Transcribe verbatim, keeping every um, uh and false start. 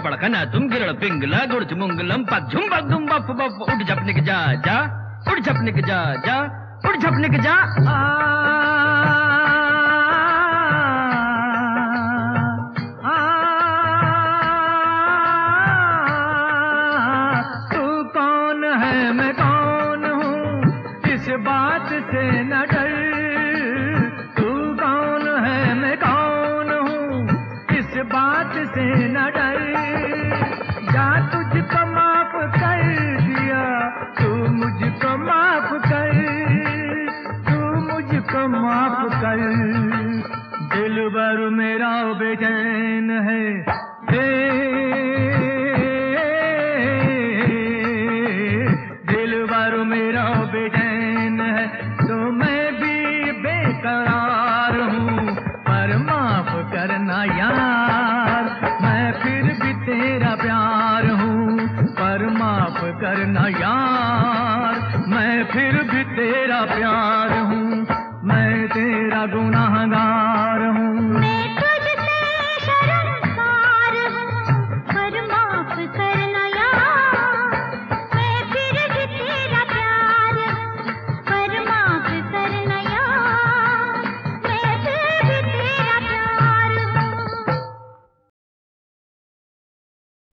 पड़कना तुम गिरड़ पिंगला गुड़च मुंगलम पग झुम पग दुम बफ बफ उठ झपने के जा जा उठ झपने के जा जा उठ झपने के जा। तू कौन है मैं कौन हूँ इस बात से न डर। तू कौन है मैं कौन हूँ इस बात से न डर। जा तुझको माफ कर दिया तू मुझको माफ कर। तू मुझको माफ कर। दिल भर मेरा बेचैन है दिल भर मेरा बेचैन है तो मैं भी बेकरार हूँ पर माफ करना यार। मैं फिर भी तेरा प्यार हूँ पर माफ करना यार। मैं फिर भी तेरा प्यार हूँ मैं तेरा गुनाहगार हूँ।